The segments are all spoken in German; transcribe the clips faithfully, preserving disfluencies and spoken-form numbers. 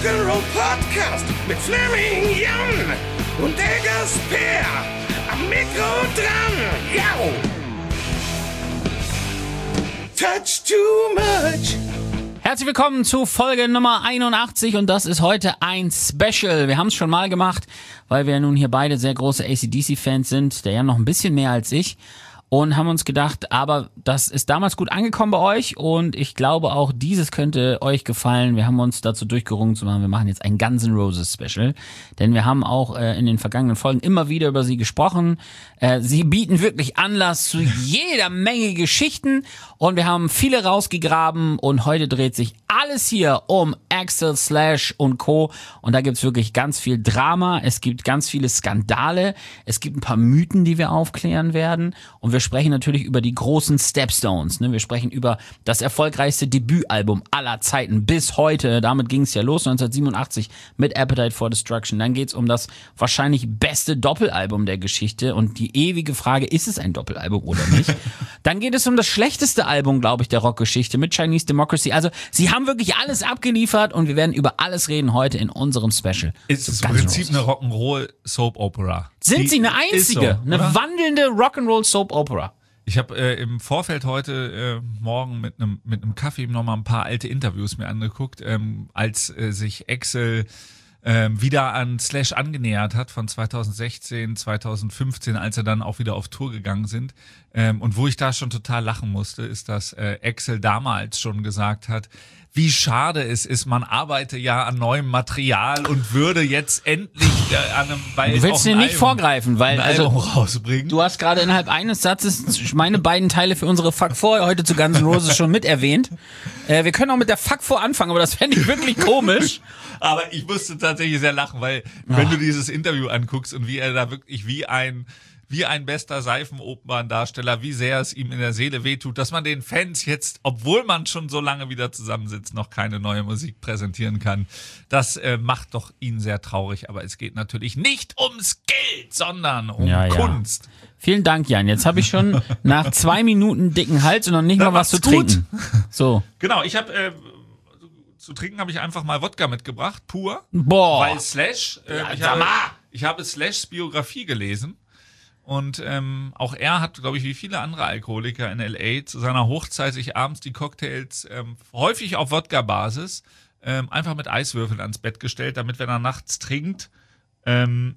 Rock'n'Roll Podcast mit Fleming Jan und der Gasper am Mikro dran. Yo! Touch too much. Herzlich willkommen zu Folge Nummer einundachtzig und das ist heute ein Special. Wir haben es schon mal gemacht, weil wir nun hier beide sehr große A C D C-Fans sind, der Jan noch ein bisschen mehr als ich. Und haben uns gedacht, aber das ist damals gut angekommen bei euch und ich glaube auch, dieses könnte euch gefallen. Wir haben uns dazu durchgerungen zu machen, wir machen jetzt ein Guns N' Roses Special, denn wir haben auch äh, in den vergangenen Folgen immer wieder über sie gesprochen. Äh, sie bieten wirklich Anlass zu jeder Menge Geschichten und wir haben viele rausgegraben und heute dreht sich alles hier um Axl, Slash und Co. Und da gibt's wirklich ganz viel Drama, es gibt ganz viele Skandale, es gibt ein paar Mythen, die wir aufklären werden und wir sprechen natürlich über die großen Stepstones. Ne? Wir sprechen über das erfolgreichste Debütalbum aller Zeiten bis heute. Damit ging es ja los, neunzehnhundertsiebenundachtzig mit Appetite for Destruction. Dann geht's um das wahrscheinlich beste Doppelalbum der Geschichte und die ewige Frage, ist es ein Doppelalbum oder nicht? Dann geht es um das schlechteste Album, glaube ich, der Rockgeschichte mit Chinese Democracy. Also sie haben wirklich alles abgeliefert und wir werden über alles reden heute in unserem Special. Ist es im Prinzip eine Rock'n'Roll-Soap-Opera? Sind sie eine einzige, so, eine oder? wandelnde Rock'n'Roll-Soap-Opera? Ich habe äh, im Vorfeld heute äh, Morgen mit einem mit einem Kaffee noch mal ein paar alte Interviews mir angeguckt, ähm, als äh, sich Axl ähm, wieder an Slash angenähert hat von zweitausendsechzehn, zweitausendfünfzehn, als er dann auch wieder auf Tour gegangen sind. Ähm, und wo ich da schon total lachen musste, ist, dass äh, Axl damals schon gesagt hat, wie schade es ist, man arbeite ja an neuem Material und würde jetzt endlich äh, an einem bei Du willst dir nicht Album, vorgreifen, weil also rausbringen. Du hast gerade innerhalb eines Satzes meine beiden Teile für unsere Fuck four heute zu Guns N' Roses schon mit erwähnt. Äh, wir können auch mit der Fuck four anfangen, aber das fände ich wirklich komisch. Aber ich musste tatsächlich sehr lachen, weil oh. wenn du dieses Interview anguckst und wie er da wirklich wie ein wie ein bester Seifenoperndarsteller, wie sehr es ihm in der Seele wehtut, dass man den Fans jetzt, obwohl man schon so lange wieder zusammensitzt, noch keine neue Musik präsentieren kann. Das äh, macht doch ihn sehr traurig, aber es geht natürlich nicht ums Geld, sondern um ja, Kunst. Ja. Vielen Dank, Jan. Jetzt habe ich schon nach zwei Minuten dicken Hals und noch nicht da mal was zu gut. trinken. So. Genau, ich habe äh, zu trinken habe ich einfach mal Wodka mitgebracht, pur. Boah. Weil Slash, äh, ja, ich, habe, ich habe Slashs Biografie gelesen. Und ähm, auch er hat, glaube ich, wie viele andere Alkoholiker in L A zu seiner Hochzeit sich abends die Cocktails ähm, häufig auf Wodka-Basis ähm, einfach mit Eiswürfeln ans Bett gestellt, damit, wenn er nachts trinkt, ähm,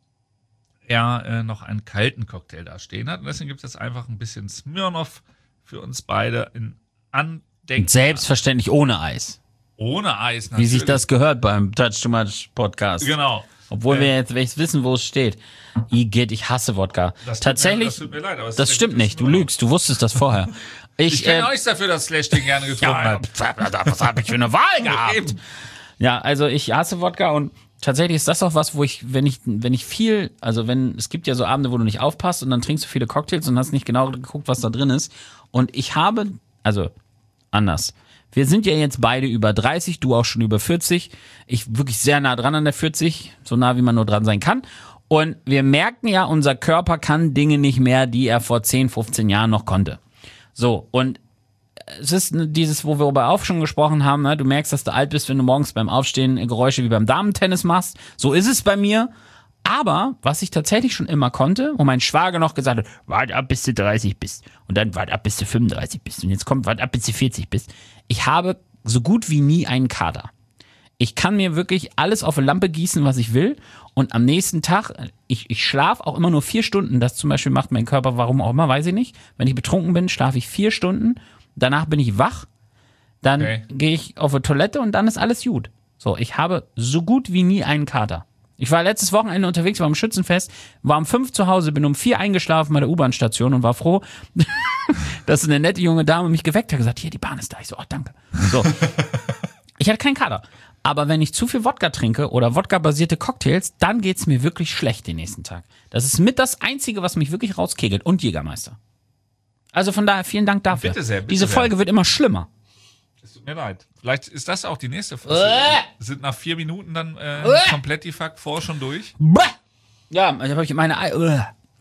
er äh, noch einen kalten Cocktail da stehen hat. Und deswegen gibt es jetzt einfach ein bisschen Smirnoff für uns beide in Andenken. Selbstverständlich ohne Eis. Ohne Eis, natürlich. Wie sich das gehört beim Touch Too Much Podcast. Genau. Obwohl ähm, wir jetzt welches wissen, wo es steht. Igitt, ich hasse Wodka. Das Tatsächlich, tut mir, das, tut mir leid, aber es das ist stimmt nicht. Du lügst, du wusstest das vorher. Ich, ich kenne äh, auch nichts dafür, dass Slash den gerne getrunken ja, hat. was habe ich für eine Wahl gehabt? Ja, also ich hasse Wodka und tatsächlich ist das auch was, wo ich, wenn ich, wenn ich viel, also wenn, es gibt ja so Abende, wo du nicht aufpasst und dann trinkst du viele Cocktails und hast nicht genau geguckt, was da drin ist. Und ich habe, also anders. Wir sind ja jetzt beide über dreißig, du auch schon über vierzig. Ich wirklich sehr nah dran an der vierzig, so nah wie man nur dran sein kann. Und wir merken ja, unser Körper kann Dinge nicht mehr, die er vor zehn, fünfzehn Jahren noch konnte. So, und es ist dieses, wo wir über auch schon gesprochen haben, ne? Du merkst, dass du alt bist, wenn du morgens beim Aufstehen Geräusche wie beim Damentennis machst. So ist es bei mir. Aber, was ich tatsächlich schon immer konnte, wo mein Schwager noch gesagt hat, warte ab, bis du dreißig bist. Und dann warte ab, bis du fünfunddreißig bist. Und jetzt kommt, warte ab, bis du vierzig bist. Ich habe so gut wie nie einen Kater. Ich kann mir wirklich alles auf eine Lampe gießen, was ich will. Und am nächsten Tag, ich, ich schlafe auch immer nur vier Stunden. Das zum Beispiel macht mein Körper, warum auch immer, weiß ich nicht. Wenn ich betrunken bin, schlafe ich vier Stunden. Danach bin ich wach. Dann okay. gehe ich auf eine Toilette und dann ist alles gut. So, ich habe so gut wie nie einen Kater. Ich war letztes Wochenende unterwegs, war am Schützenfest, war um fünf zu Hause, bin um vier eingeschlafen bei der U-Bahn-Station und war froh, dass eine nette junge Dame mich geweckt hat, gesagt, hier, die Bahn ist da. Ich so, oh, danke. So. Ich hatte keinen Kater. Aber wenn ich zu viel Wodka trinke oder Wodka-basierte Cocktails, dann geht's mir wirklich schlecht den nächsten Tag. Das ist mit das Einzige, was mich wirklich rauskegelt. Und Jägermeister. Also von daher, vielen Dank dafür. Bitte sehr, bitte Diese Folge sehr. wird immer schlimmer. Es tut mir leid. Vielleicht ist das auch die nächste Folge. Äh. Sind nach vier Minuten dann äh, äh. komplett die Fuck four schon durch? Ja, da habe ich meine... Äh.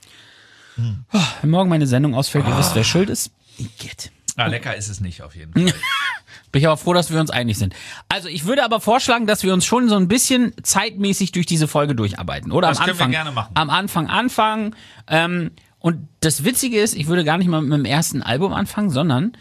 Hm. Oh, wenn morgen meine Sendung ausfällt, ihr wisst, wer schuld ist. Igitt. Ah, lecker ist es nicht auf jeden Fall. Bin ich aber froh, dass wir uns einig sind. Also ich würde aber vorschlagen, dass wir uns schon so ein bisschen zeitmäßig durch diese Folge durcharbeiten. Oder Das am können wir Anfang, gerne machen. Am Anfang anfangen. Ähm, und das Witzige ist, ich würde gar nicht mal mit dem ersten Album anfangen, sondern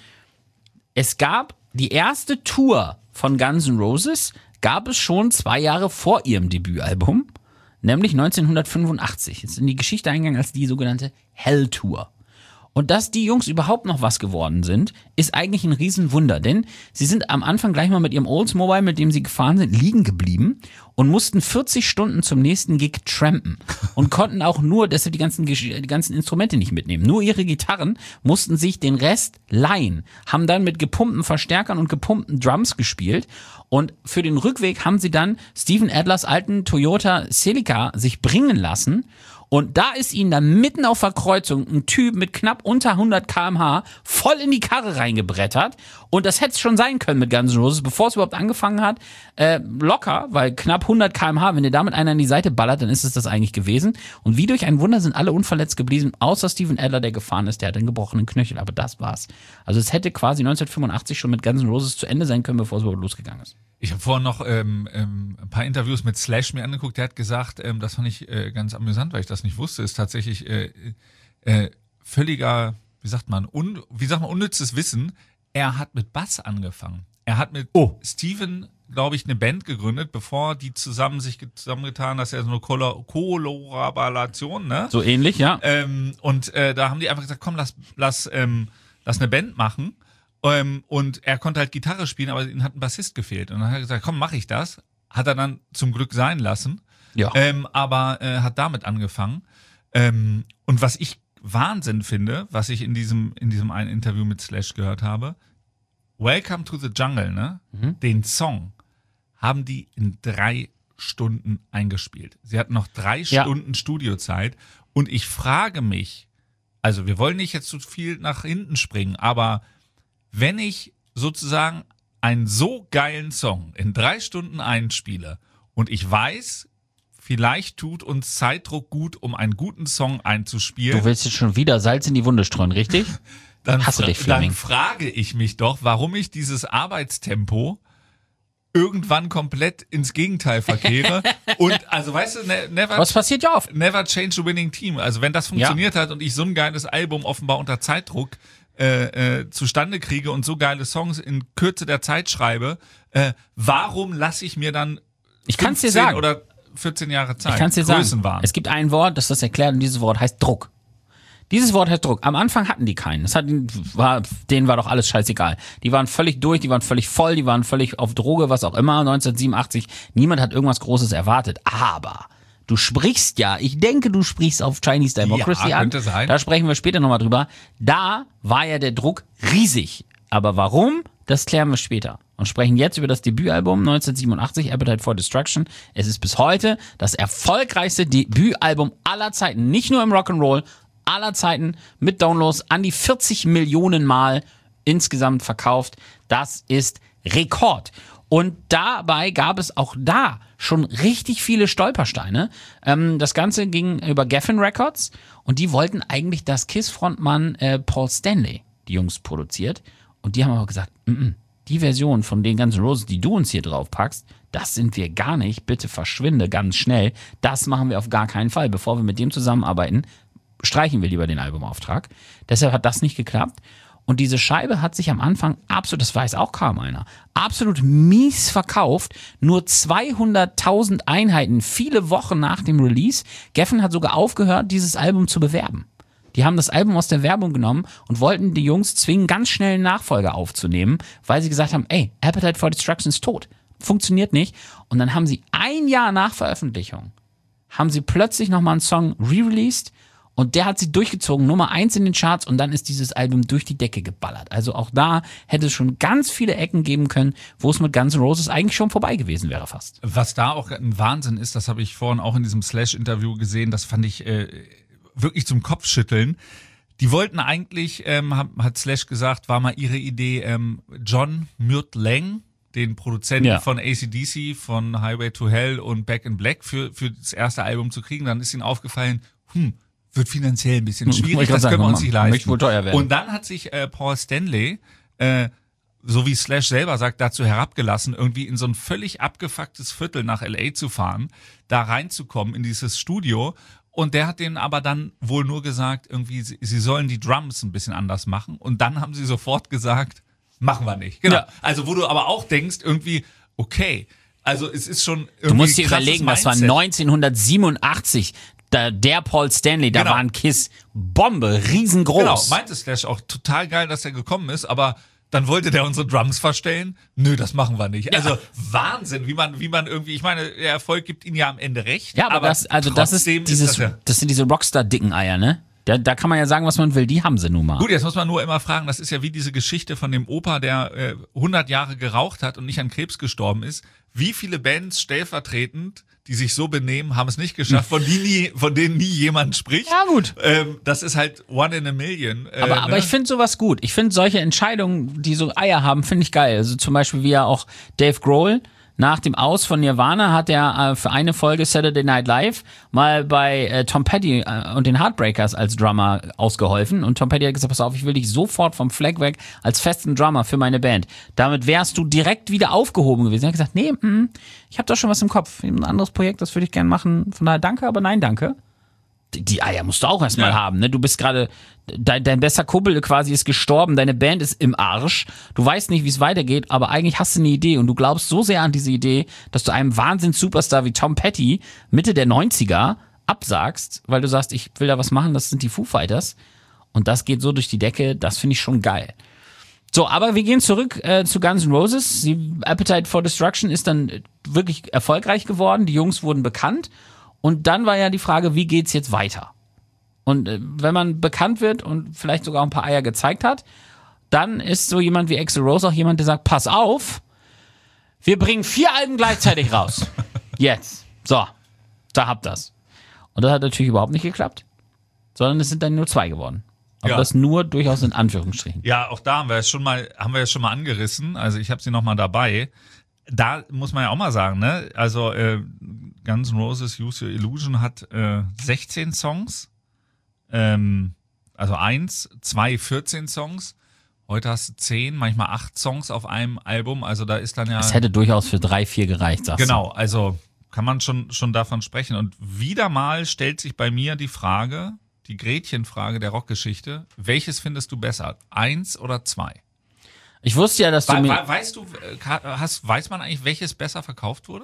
es gab die erste Tour von Guns N' Roses, gab es schon zwei Jahre vor ihrem Debütalbum, nämlich neunzehnhundertfünfundachtzig. Ist in die Geschichte eingegangen als die sogenannte Hell Tour. Und dass die Jungs überhaupt noch was geworden sind, ist eigentlich ein Riesenwunder, denn sie sind am Anfang gleich mal mit ihrem Oldsmobile, mit dem sie gefahren sind, liegen geblieben und mussten vierzig Stunden zum nächsten Gig trampen und konnten auch nur, deshalb die ganzen, die ganzen Instrumente nicht mitnehmen, nur ihre Gitarren, mussten sich den Rest leihen, haben dann mit gepumpten Verstärkern und gepumpten Drums gespielt und für den Rückweg haben sie dann Steven Adlers alten Toyota Celica sich bringen lassen. Und da ist ihnen dann mitten auf der Kreuzung ein Typ mit knapp unter hundert Kilometer pro Stunde voll in die Karre reingebrettert. Und das hätte es schon sein können mit Guns N' Roses, bevor es überhaupt angefangen hat. Äh, locker, weil knapp hundert Kilometer pro Stunde, wenn dir damit einer in die Seite ballert, dann ist es das eigentlich gewesen. Und wie durch ein Wunder sind alle unverletzt geblieben, außer Steven Adler, der gefahren ist, der hat einen gebrochenen Knöchel. Aber das war's. Also es hätte quasi neunzehnhundertfünfundachtzig schon mit Guns N' Roses zu Ende sein können, bevor es überhaupt losgegangen ist. Ich habe vorhin noch ähm, ähm, ein paar Interviews mit Slash mir angeguckt. Der hat gesagt, ähm, das fand ich äh, ganz amüsant, weil ich das nicht wusste, ist tatsächlich äh, äh, völliger, wie sagt man, un, wie sagt man, unnützes Wissen. Er hat mit Bass angefangen. Er hat mit oh. Steven, glaube ich, eine Band gegründet, bevor die zusammen sich zusammengetan, das ist ja so eine Kolo- Kollaboration, ne? So ähnlich, ja. Ähm, und äh, da haben die einfach gesagt, komm, lass, lass, ähm, lass eine Band machen. Ähm, und er konnte halt Gitarre spielen, aber ihm hat ein Bassist gefehlt. Und dann hat er gesagt, komm, mach ich das. Hat er dann zum Glück sein lassen. Ja. Ähm, aber äh, hat damit angefangen. Ähm, und was ich Wahnsinn finde, was ich in diesem in diesem einen Interview mit Slash gehört habe, Welcome to the Jungle, ne? Mhm. Den Song haben die in drei Stunden eingespielt. Sie hatten noch drei ja. Stunden Studiozeit. Und ich frage mich, also wir wollen nicht jetzt zu viel nach hinten springen, aber wenn ich sozusagen einen so geilen Song in drei Stunden einspiele und ich weiß, vielleicht tut uns Zeitdruck gut, um einen guten Song einzuspielen. Du willst jetzt schon wieder Salz in die Wunde streuen, richtig? Dann, Hast du dich, fra- dann frage ich mich doch, warum ich dieses Arbeitstempo irgendwann komplett ins Gegenteil verkehre. Und also weißt du, ne, never, was passiert ja oft? Never change the winning team. Also wenn das funktioniert ja. hat und ich so ein geiles Album offenbar unter Zeitdruck Äh, äh, zustande kriege und so geile Songs in Kürze der Zeit schreibe, äh, warum lasse ich mir dann ich kann's dir sagen. oder vierzehn Jahre Zeit? Ich kann es dir sagen. Es gibt ein Wort, das das erklärt und dieses Wort heißt Druck. Dieses Wort heißt Druck. Am Anfang hatten die keinen. Das hat, war, denen war doch alles scheißegal. Die waren völlig durch, die waren völlig voll, die waren völlig auf Droge, was auch immer. neunzehnhundertsiebenundachtzig, niemand hat irgendwas Großes erwartet. Aber du sprichst ja, ich denke, du sprichst auf Chinese Democracy ja, an. Könnte sein. Da sprechen wir später nochmal drüber. Da war ja der Druck riesig. Aber warum? Das klären wir später. Und sprechen jetzt über das Debütalbum neunzehnhundertsiebenundachtzig, Appetite for Destruction. Es ist bis heute das erfolgreichste Debütalbum aller Zeiten. Nicht nur im Rock'n'Roll, aller Zeiten mit Downloads an die vierzig Millionen Mal insgesamt verkauft. Das ist Rekord. Und dabei gab es auch da schon richtig viele Stolpersteine. Ähm, das Ganze ging über Geffen Records und die wollten eigentlich, dass Kiss-Frontmann äh, Paul Stanley die Jungs produziert. Und die haben aber gesagt, m-m, die Version von den ganzen Roses, die du uns hier drauf packst, das sind wir gar nicht. Bitte verschwinde ganz schnell. Das machen wir auf gar keinen Fall. Bevor wir mit dem zusammenarbeiten, streichen wir lieber den Albumauftrag. Deshalb hat das nicht geklappt. Und diese Scheibe hat sich am Anfang absolut, das weiß auch kaum einer, absolut mies verkauft. Nur zweihunderttausend Einheiten, viele Wochen nach dem Release. Geffen hat sogar aufgehört, dieses Album zu bewerben. Die haben das Album aus der Werbung genommen und wollten die Jungs zwingen, ganz schnell einen Nachfolger aufzunehmen, weil sie gesagt haben, ey, Appetite for Destruction ist tot. Funktioniert nicht. Und dann haben sie ein Jahr nach Veröffentlichung, haben sie plötzlich nochmal einen Song re-released. Und der hat sie durchgezogen, Nummer eins in den Charts und dann ist dieses Album durch die Decke geballert. Also auch da hätte es schon ganz viele Ecken geben können, wo es mit Guns N' Roses eigentlich schon vorbei gewesen wäre fast. Was da auch ein Wahnsinn ist, das habe ich vorhin auch in diesem Slash-Interview gesehen, das fand ich äh, wirklich zum Kopfschütteln. Die wollten eigentlich, ähm, hat, hat Slash gesagt, war mal ihre Idee, ähm, John Murt-Lang, den Produzenten ja. von A C D C, von Highway to Hell und Back in Black für, für das erste Album zu kriegen. Dann ist ihnen aufgefallen, hm, wird finanziell ein bisschen schwierig, das sagen, können wir uns nicht leisten. Wohl teuer werden. Und dann hat sich äh, Paul Stanley äh, so wie Slash selber sagt, dazu herabgelassen, irgendwie in so ein völlig abgefucktes Viertel nach L A zu fahren, da reinzukommen in dieses Studio. Und der hat denen aber dann wohl nur gesagt, irgendwie, sie, sie sollen die Drums ein bisschen anders machen. Und dann haben sie sofort gesagt, machen wir nicht. Genau. Ja. Also wo du aber auch denkst, irgendwie, okay, also es ist schon irgendwie du musst dir krasses überlegen, Mindset. das war neunzehnhundertsiebenundachtzig, da, der Paul Stanley, da Genau. war ein Kiss Bombe, riesengroß. Genau, meinte Slash auch total geil, dass er gekommen ist, aber dann wollte der unsere Drums verstellen. Nö, das machen wir nicht. Also Wahnsinn, wie man, wie man irgendwie, ich meine, der Erfolg gibt ihnen ja am Ende recht. Ja, aber, aber das, also das ist trotzdem dieses, ist das, ja das sind diese Rockstar-dicken Eier, ne? Da, da kann man ja sagen, was man will, die haben sie nun mal. Gut, jetzt muss man nur immer fragen, das ist ja wie diese Geschichte von dem Opa, der äh, hundert Jahre geraucht hat und nicht an Krebs gestorben ist. Wie viele Bands stellvertretend, die sich so benehmen, haben es nicht geschafft, von, die nie, von denen nie jemand spricht. Ja, gut. Ähm, das ist halt one in a million. Äh, Aber, aber ne? ich finde sowas gut. Ich finde solche Entscheidungen, die so Eier haben, finde ich geil. Also zum Beispiel wie ja auch Dave Grohl nach dem Aus von Nirvana hat er äh, für eine Folge Saturday Night Live mal bei äh, Tom Petty äh, und den Heartbreakers als Drummer ausgeholfen. Und Tom Petty hat gesagt, pass auf, ich will dich sofort vom Fleck weg als festen Drummer für meine Band. Damit wärst du direkt wieder aufgehoben gewesen. Er hat gesagt, nee, mh, ich habe doch schon was im Kopf. Ein anderes Projekt, das würde ich gerne machen. Von daher danke, aber nein, danke. Die Eier musst du auch erstmal Ja. haben, ne? Du bist gerade, dein, dein bester Kumpel quasi ist gestorben, deine Band ist im Arsch, du weißt nicht, wie es weitergeht, aber eigentlich hast du eine Idee und du glaubst so sehr an diese Idee, dass du einem Wahnsinns-Superstar wie Tom Petty Mitte der neunziger absagst, weil du sagst, ich will da was machen, das sind die Foo Fighters und das geht so durch die Decke, das finde ich schon geil. So, aber wir gehen zurück äh, zu Guns N' Roses. Die Appetite for Destruction ist dann wirklich erfolgreich geworden, die Jungs wurden bekannt. Und dann war ja die Frage, wie geht's jetzt weiter? Und äh, wenn man bekannt wird und vielleicht sogar ein paar Eier gezeigt hat, dann ist so jemand wie Axl Rose auch jemand, der sagt, pass auf, wir bringen vier Alben gleichzeitig raus. Jetzt. So, da habt das. Und das hat natürlich überhaupt nicht geklappt, sondern es sind dann nur zwei geworden. Aber Ja. das nur durchaus in Anführungsstrichen. Ja, auch da haben wir es schon mal, haben wir es schon mal angerissen. Also ich habe sie noch mal dabei. Da muss man ja auch mal sagen, ne? Also äh, Guns N' Roses Use Your Illusion hat äh, sechzehn Songs, ähm, also eins, zwei, vierzehn Songs. Heute hast du zehn, manchmal acht Songs auf einem Album. Also da ist dann ja Das hätte durchaus für drei, vier gereicht, sagst genau. Also kann man schon schon davon sprechen. Und wieder mal stellt sich bei mir die Frage, die Gretchenfrage der Rockgeschichte: Welches findest du besser, eins oder zwei? du. Ich wusste ja, dass du We mir... we weißt du, äh, hast, weiß man eigentlich, welches besser verkauft wurde?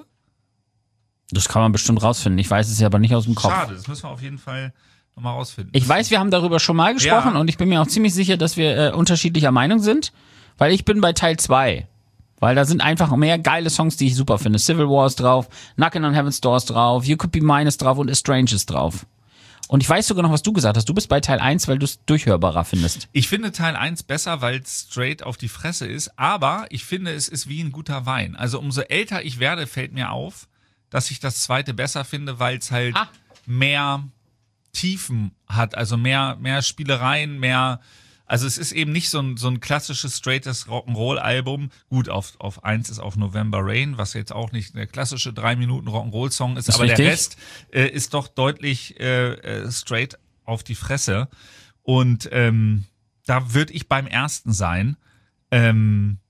Das kann man bestimmt rausfinden. Ich weiß es ja aber nicht aus dem Kopf. Schade, das müssen wir auf jeden Fall nochmal rausfinden. Ich weiß, wir haben darüber schon mal gesprochen Ja. und ich bin mir auch ziemlich sicher, dass wir äh, unterschiedlicher Meinung sind, weil ich bin bei Teil zwei. Weil da sind einfach mehr geile Songs, die ich super finde. Civil War ist drauf, Knockin' on Heaven's Door ist drauf, You Could Be Mine ist drauf und Estrange ist drauf. Und ich weiß sogar noch, was du gesagt hast. Du bist bei Teil eins, weil du es durchhörbarer findest. Ich finde Teil eins besser, weil es straight auf die Fresse ist, aber ich finde, es ist wie ein guter Wein. Also umso älter ich werde, fällt mir auf, dass ich das zweite besser finde, weil es halt Ah. mehr Tiefen hat, also mehr, mehr Spielereien, mehr, also es ist eben nicht so ein, so ein klassisches, straightes Rock'n'Roll-Album. Gut, auf, auf eins ist auf November Rain, was jetzt auch nicht der klassische drei Minuten Rock'n'Roll-Song ist, Ist aber richtig. der Rest äh, ist doch deutlich äh, äh, straight auf die Fresse. Und ähm, da würde ich beim ersten sein. Ähm,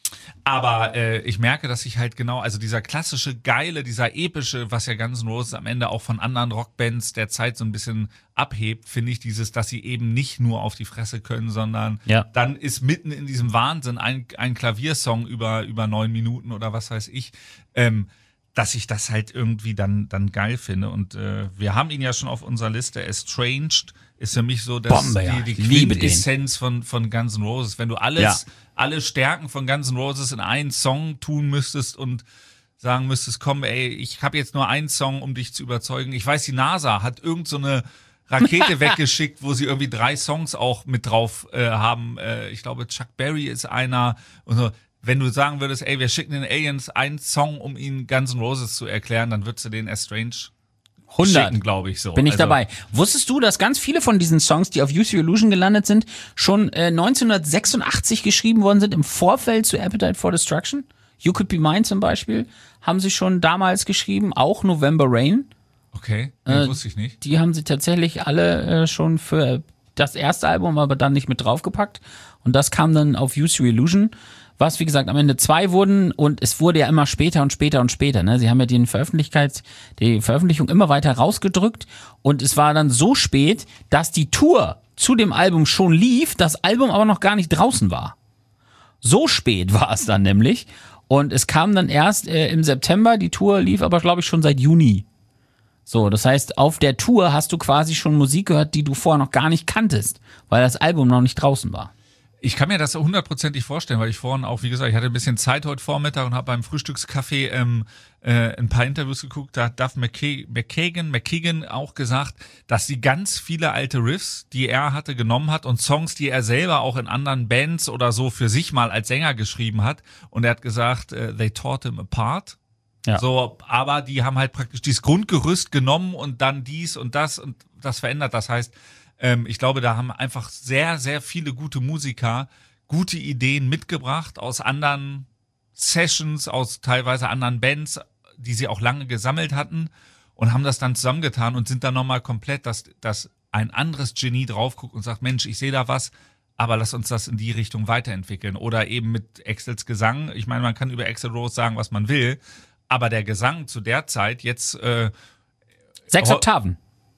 aber äh, ich merke, dass ich halt genau, also dieser klassische, geile, dieser epische, was ja Guns N' Roses am Ende auch von anderen Rockbands der Zeit so ein bisschen abhebt, finde ich dieses, dass sie eben nicht nur auf die Fresse können, sondern Ja. dann ist mitten in diesem Wahnsinn ein, ein Klaviersong über, über neun Minuten oder was weiß ich, ähm, dass ich das halt irgendwie dann, dann geil finde. Und äh, wir haben ihn ja schon auf unserer Liste. Estranged ist für mich so das, Bombe, ja. die, die Ich liebe den. Quintessenz von, von Guns N' Roses. Wenn du alles, Ja. alle Stärken von Guns N' Roses in einen Song tun müsstest und sagen müsstest, komm, ey, ich habe jetzt nur einen Song, um dich zu überzeugen. Ich weiß, die NASA hat irgend so eine Rakete weggeschickt, wo sie irgendwie drei Songs auch mit drauf äh, haben. Äh, ich glaube, Chuck Berry ist einer. Und so. Wenn du sagen würdest, ey, wir schicken den Aliens einen Song, um ihnen Guns N' Roses zu erklären, dann würdest du den Estrange hundert schicken, glaube ich so. Bin ich Also, dabei. Wusstest du, dass ganz viele von diesen Songs, die auf Use Your Illusion gelandet sind, schon äh, neunzehnhundertsechsundachtzig geschrieben worden sind im Vorfeld zu Appetite for Destruction? You Could Be Mine zum Beispiel haben sie schon damals geschrieben, auch November Rain. Okay, den wusste ich nicht. Die haben sie tatsächlich alle äh, schon für das erste Album, aber dann nicht mit draufgepackt. Und das kam dann auf Use Your Illusion, was wie gesagt am Ende zwei wurden und es wurde ja immer später und später und später. Ne? Sie haben ja den Veröffentlichkeit, die Veröffentlichung immer weiter rausgedrückt und es war dann so spät, dass die Tour zu dem Album schon lief, das Album aber noch gar nicht draußen war. So spät war es dann nämlich und es kam dann erst äh, im September, die Tour lief aber glaube ich schon seit Juni. So, das heißt, auf der Tour hast du quasi schon Musik gehört, die du vorher noch gar nicht kanntest, weil das Album noch nicht draußen war. Ich kann mir das hundertprozentig vorstellen, weil ich vorhin auch, wie gesagt, ich hatte ein bisschen Zeit heute Vormittag und habe beim Frühstückskaffee ähm, äh, ein paar Interviews geguckt. Da hat Duff McKagan, McKagan auch gesagt, dass sie ganz viele alte Riffs, die er hatte, genommen hat und Songs, die er selber auch in anderen Bands oder so für sich mal als Sänger geschrieben hat. Und er hat gesagt, uh, they taught him apart. Ja. So, aber die haben halt praktisch dieses Grundgerüst genommen und dann dies und das und das verändert. Das heißt, ähm, ich glaube, da haben einfach sehr, sehr viele gute Musiker gute Ideen mitgebracht aus anderen Sessions, aus teilweise anderen Bands, die sie auch lange gesammelt hatten und haben das dann zusammengetan und sind dann nochmal komplett, dass, dass ein anderes Genie drauf guckt und sagt, Mensch, ich sehe da was, aber lass uns das in die Richtung weiterentwickeln. Oder eben mit Axls Gesang. Ich meine, man kann über Axl Rose sagen, was man will, aber der Gesang zu der Zeit jetzt äh, Sechs Oktaven.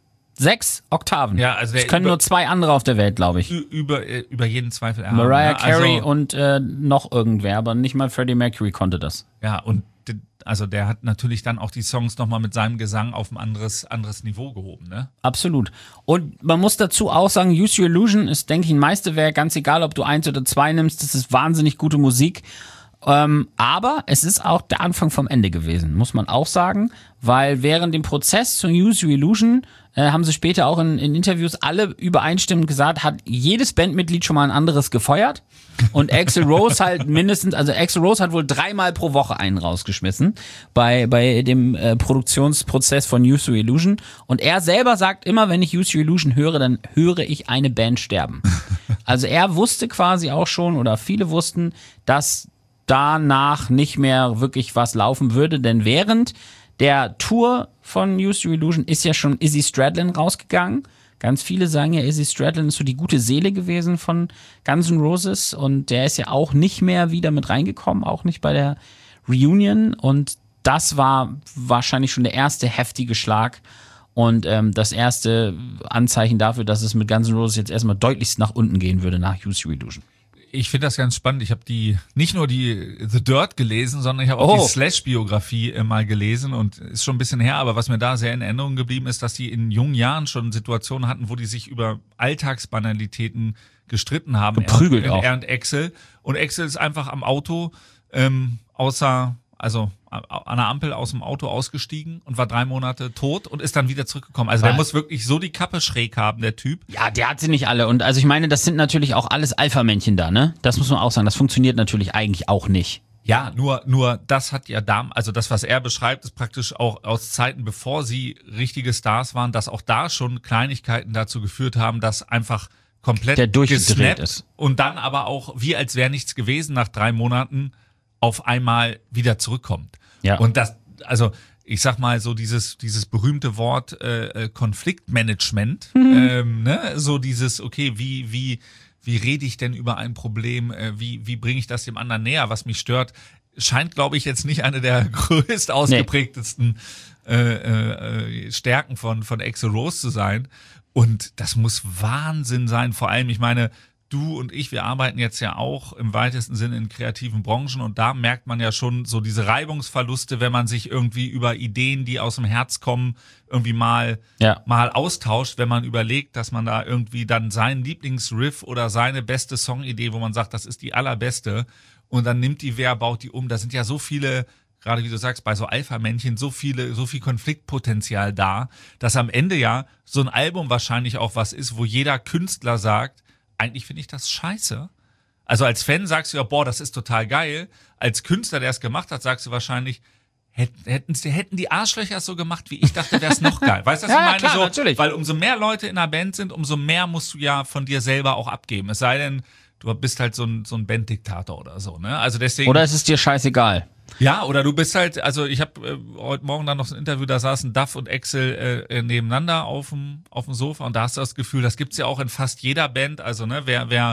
Sechs Oktaven. Ja, also das können über, nur zwei andere auf der Welt, glaube ich. Über, über jeden Zweifel erhaben. Mariah ne? Carey also, und äh, noch irgendwer, aber nicht mal Freddie Mercury konnte das. Ja, und de, also der hat natürlich dann auch die Songs nochmal mit seinem Gesang auf ein anderes, anderes Niveau gehoben, ne? Absolut. Und man muss dazu auch sagen, Use Your Illusion ist, denke ich, ein Meisterwerk, ganz egal, ob du eins oder zwei nimmst, das ist wahnsinnig gute Musik. Ähm, aber es ist auch der Anfang vom Ende gewesen, muss man auch sagen, weil während dem Prozess zu Use Your Illusion äh, haben sie später auch in, in Interviews alle übereinstimmend gesagt, hat jedes Bandmitglied schon mal ein anderes gefeuert und Axl Rose halt mindestens, also Axl Rose hat wohl dreimal pro Woche einen rausgeschmissen bei, bei dem äh, Produktionsprozess von Use Your Illusion und er selber sagt immer, wenn ich Use Your Illusion höre, dann höre ich eine Band sterben. Also er wusste quasi auch schon oder viele wussten, dass danach nicht mehr wirklich was laufen würde, denn während der Tour von Use Your Illusion ist ja schon Izzy Stradlin rausgegangen. Ganz viele sagen ja, Izzy Stradlin ist so die gute Seele gewesen von Guns N' Roses und der ist ja auch nicht mehr wieder mit reingekommen, auch nicht bei der Reunion und das war wahrscheinlich schon der erste heftige Schlag und ähm, das erste Anzeichen dafür, dass es mit Guns N' Roses jetzt erstmal deutlichst nach unten gehen würde nach Use Your Illusion. Ich finde das ganz spannend. Ich habe die nicht nur die The Dirt gelesen, sondern ich habe auch oh. die Slash-Biografie äh, mal gelesen und ist schon ein bisschen her, aber was mir da sehr in Erinnerung geblieben ist, dass die in jungen Jahren schon Situationen hatten, wo die sich über Alltagsbanalitäten gestritten haben. Geprügelt er, auch. Er und Axl. Und Axl ist einfach am Auto, ähm, außer, also an der Ampel aus dem Auto ausgestiegen und war drei Monate tot und ist dann wieder zurückgekommen. Also der muss wirklich so die Kappe schräg haben, der Typ. Ja, der hat sie nicht alle. Und also ich meine, das sind natürlich auch alles Alpha-Männchen da, ne? Das muss man auch sagen. Das funktioniert natürlich eigentlich auch nicht. Ja, nur, nur das hat ja da, also das, was er beschreibt, ist praktisch auch aus Zeiten, bevor sie richtige Stars waren, dass auch da schon Kleinigkeiten dazu geführt haben, dass einfach komplett der durchgedreht ist. Und dann aber auch, wie als wäre nichts gewesen, nach drei Monaten auf einmal wieder zurückkommt. Ja. Und das, also ich sag mal so dieses dieses berühmte Wort äh, Konfliktmanagement, mhm. ähm, ne, so dieses okay, wie wie wie rede ich denn über ein Problem, äh, wie wie bringe ich das dem anderen näher, was mich stört, scheint, glaube ich, jetzt nicht eine der größt ausgeprägtesten nee. äh, äh, Stärken von von Axl Rose zu sein. Und das muss Wahnsinn sein. Vor allem, ich meine, du und ich, wir arbeiten jetzt ja auch im weitesten Sinne in kreativen Branchen und da merkt man ja schon so diese Reibungsverluste, wenn man sich irgendwie über Ideen, die aus dem Herz kommen, irgendwie mal, ja. mal austauscht, wenn man überlegt, dass man da irgendwie dann seinen Lieblingsriff oder seine beste Songidee, wo man sagt, das ist die allerbeste und dann nimmt die wer, baut die um. Da sind ja so viele, gerade wie du sagst, bei so Alpha-Männchen so viele, so viel Konfliktpotenzial da, dass am Ende ja so ein Album wahrscheinlich auch was ist, wo jeder Künstler sagt, eigentlich finde ich das scheiße. Also als Fan sagst du ja, boah, das ist total geil. Als Künstler, der es gemacht hat, sagst du wahrscheinlich, hätten, hätten, hätten die Arschlöcher es so gemacht, wie ich dachte, wäre es noch geil. Weißt du, was ja, ich meine? Klar, so, natürlich. Weil umso mehr Leute in einer Band sind, umso mehr musst du ja von dir selber auch abgeben. Es sei denn, du bist halt so ein, so ein Banddiktator oder so, ne? Also deswegen. Oder ist es dir scheißegal? Ja, oder du bist halt, also ich habe äh, heute Morgen dann noch so ein Interview, da saßen Duff und Axl äh, nebeneinander auf dem auf dem Sofa und da hast du das Gefühl, das gibt's ja auch in fast jeder Band, also ne, wer wer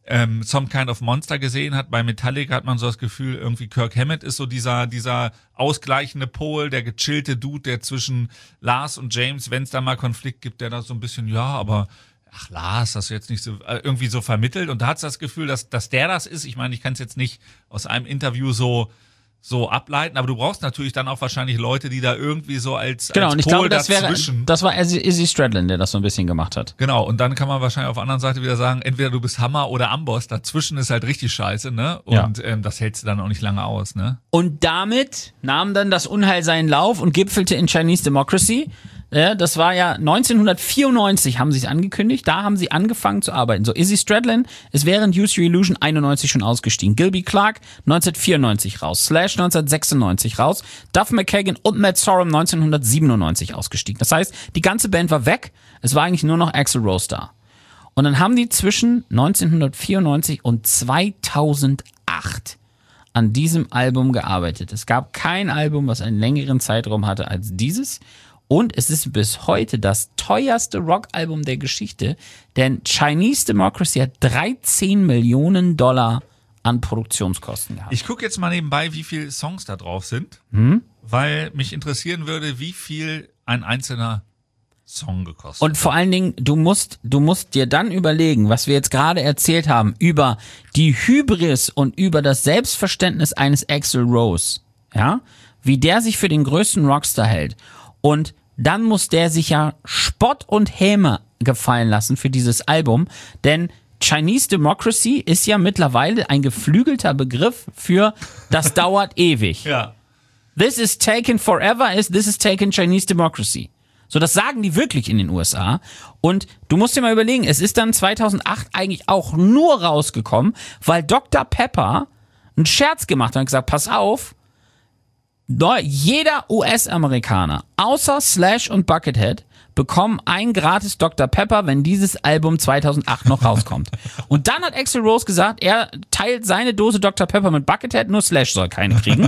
ähm, Some Kind of Monster gesehen hat. Bei Metallica hat man so das Gefühl, irgendwie Kirk Hammett ist so dieser dieser ausgleichende Pol, der gechillte Dude, der zwischen Lars und James, wenn es da mal Konflikt gibt, der da so ein bisschen, ja, aber ach Lars, das jetzt nicht so äh, irgendwie so vermittelt. Und da hat's das Gefühl, dass dass der das ist. Ich meine, ich kann es jetzt nicht aus einem Interview so so ableiten, aber du brauchst natürlich dann auch wahrscheinlich Leute, die da irgendwie so als, genau, als und ich Pol glaube, das wäre, dazwischen. das war Izzy, Izzy Stradlin, der das so ein bisschen gemacht hat. Genau, und dann kann man wahrscheinlich auf der anderen Seite wieder sagen, entweder du bist Hammer oder Amboss, dazwischen ist halt richtig scheiße, ne? Und ja. ähm, das hältst du dann auch nicht lange aus, ne? Und damit nahm dann das Unheil seinen Lauf und gipfelte in Chinese Democracy. Ja, das war ja neunzehnhundertvierundneunzig haben sie es angekündigt, da haben sie angefangen zu arbeiten. So, Izzy Stradlin ist während Use Your Illusion einundneunzig schon ausgestiegen. Gilby Clarke neunzehnhundertvierundneunzig raus, Slash neunzehnhundertsechsundneunzig raus, Duff McKagan und Matt Sorum neunzehnhundertsiebenundneunzig ausgestiegen. Das heißt, die ganze Band war weg, es war eigentlich nur noch Axl Rose da. Und dann haben die zwischen neunzehnhundertvierundneunzig und zweitausendacht an diesem Album gearbeitet. Es gab kein Album, was einen längeren Zeitraum hatte als dieses. Und es ist bis heute das teuerste Rockalbum der Geschichte, denn Chinese Democracy hat dreizehn Millionen Dollar an Produktionskosten gehabt. Ich gucke jetzt mal nebenbei, wie viele Songs da drauf sind, hm? weil mich interessieren würde, wie viel ein einzelner Song gekostet hat. Und vor allen Dingen, du musst, du musst dir dann überlegen, was wir jetzt gerade erzählt haben, über die Hybris und über das Selbstverständnis eines Axl Rose, ja, wie der sich für den größten Rockstar hält. Und dann muss der sich ja Spott und Häme gefallen lassen für dieses Album, denn Chinese Democracy ist ja mittlerweile ein geflügelter Begriff für das dauert ewig. Ja. This is taken forever is this is taken Chinese Democracy. So, das sagen die wirklich in den U S A. Und du musst dir mal überlegen, es ist dann zweitausendacht eigentlich auch nur rausgekommen, weil Doktor Pepper einen Scherz gemacht hat und gesagt, pass auf, jeder U S-Amerikaner, außer Slash und Buckethead, bekommen ein gratis Doktor Pepper, wenn dieses Album zweitausendacht noch rauskommt. Und dann hat Axl Rose gesagt, er teilt seine Dose Doktor Pepper mit Buckethead, nur Slash soll keine kriegen.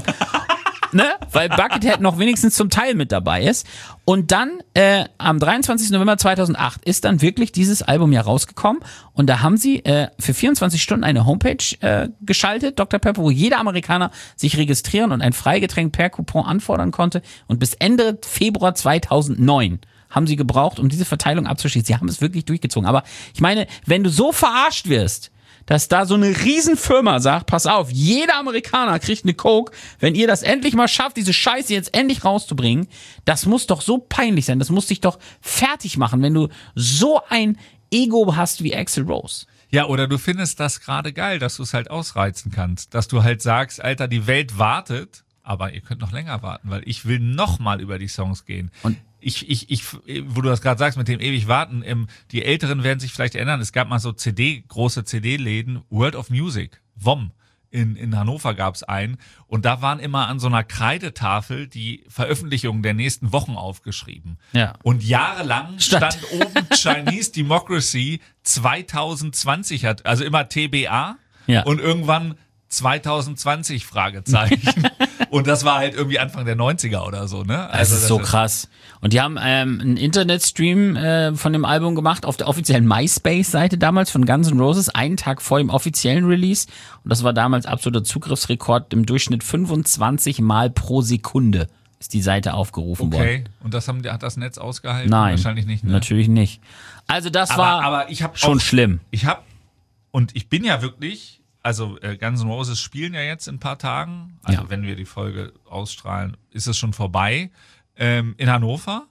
Ne? Weil Buckethead noch wenigstens zum Teil mit dabei ist. Und dann äh, am dreiundzwanzigsten November zweitausendacht ist dann wirklich dieses Album ja rausgekommen. Und da haben sie äh, für vierundzwanzig Stunden eine Homepage äh, geschaltet, Doktor Pepper, wo jeder Amerikaner sich registrieren und ein Freigetränk per Coupon anfordern konnte. Und bis Ende Februar zweitausendneun haben sie gebraucht, um diese Verteilung abzuschließen. Sie haben es wirklich durchgezogen. Aber ich meine, wenn du so verarscht wirst, dass da so eine Riesenfirma sagt, pass auf, jeder Amerikaner kriegt eine Coke, wenn ihr das endlich mal schafft, diese Scheiße jetzt endlich rauszubringen, das muss doch so peinlich sein, das muss dich doch fertig machen, wenn du so ein Ego hast wie Axl Rose. Ja, oder du findest das gerade geil, dass du es halt ausreizen kannst, dass du halt sagst, Alter, die Welt wartet, aber ihr könnt noch länger warten, weil ich will noch mal über die Songs gehen. Und Ich, ich, ich, wo du das gerade sagst mit dem ewig warten, im, die Älteren werden sich vielleicht erinnern, es gab mal so C D, große C D-Läden, World of Music, W O M, in, in Hannover gab's einen, und da waren immer an so einer Kreidetafel die Veröffentlichungen der nächsten Wochen aufgeschrieben. Ja. Und jahrelang stand oben Chinese Democracy zweitausendzwanzig, hat, also immer T B A, ja. Und irgendwann zweitausendzwanzig Fragezeichen. Und das war halt irgendwie Anfang der neunziger oder so, ne? Also das ist das so ist krass. Und die haben ähm, einen Internetstream äh, von dem Album gemacht auf der offiziellen MySpace-Seite damals von Guns N' Roses, einen Tag vor dem offiziellen Release. Und das war damals absoluter Zugriffsrekord, im Durchschnitt fünfundzwanzig Mal pro Sekunde ist die Seite aufgerufen okay. worden. Okay, und das haben, hat das Netz ausgehalten? Nein, wahrscheinlich nicht. Ne? Natürlich nicht. Also das aber, war aber ich hab schon auch, schlimm. Ich hab, und ich bin ja wirklich... Also äh, Guns N' Roses spielen ja jetzt in ein paar Tagen, also ja. wenn wir die Folge ausstrahlen, ist es schon vorbei, ähm, in Hannover.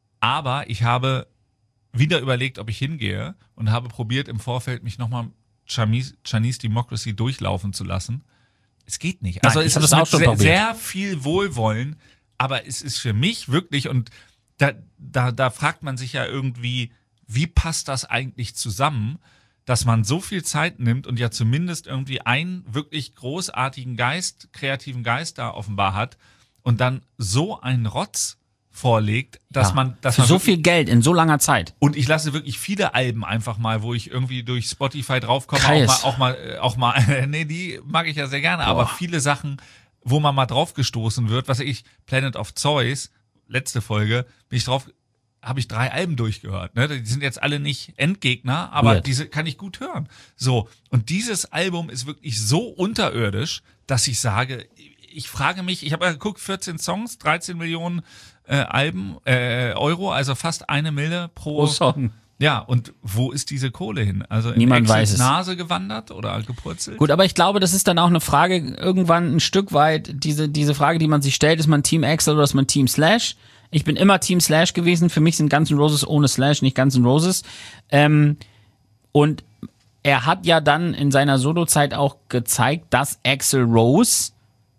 Aber ich habe wieder überlegt, ob ich hingehe, und habe probiert im Vorfeld mich nochmal Chinese, Chinese Democracy durchlaufen zu lassen. Es geht nicht. Also Nein, es ist ist auch schon sehr, sehr viel Wohlwollen, aber es ist für mich wirklich, und da, da, da fragt man sich ja irgendwie, wie passt das eigentlich zusammen, dass man so viel Zeit nimmt und ja zumindest irgendwie einen wirklich großartigen Geist, kreativen Geist da offenbar hat und dann so einen Rotz vorlegt, dass ja, man... Dass für man so wirklich, viel Geld in so langer Zeit. Und ich lasse wirklich viele Alben einfach mal, wo ich irgendwie durch Spotify draufkomme, Kreis. auch mal, auch mal, auch mal, nee, die mag ich ja sehr gerne, Boah. aber viele Sachen, wo man mal draufgestoßen wird, was weiß ich, Planet of Zeus, letzte Folge, bin ich drauf... habe ich drei Alben durchgehört. Ne? Die sind jetzt alle nicht Endgegner, aber Weird. diese kann ich gut hören. So, und dieses Album ist wirklich so unterirdisch, dass ich sage, ich frage mich, ich habe ja geguckt, vierzehn Songs, dreizehn Millionen äh, Alben, äh, Euro, also fast eine Mille pro, Pro Song. Ja, und wo ist diese Kohle hin? Also in Niemand Exels weiß es. Nase gewandert oder gepurzelt? Gut, aber ich glaube, das ist dann auch eine Frage, irgendwann ein Stück weit, diese, diese Frage, die man sich stellt, ist man Team Axl oder ist man Team Slash? Ich bin immer Team Slash gewesen, für mich sind Guns N' Roses ohne Slash nicht Guns N' Roses. Ähm, und er hat ja dann in seiner Solozeit auch gezeigt, dass Axl Rose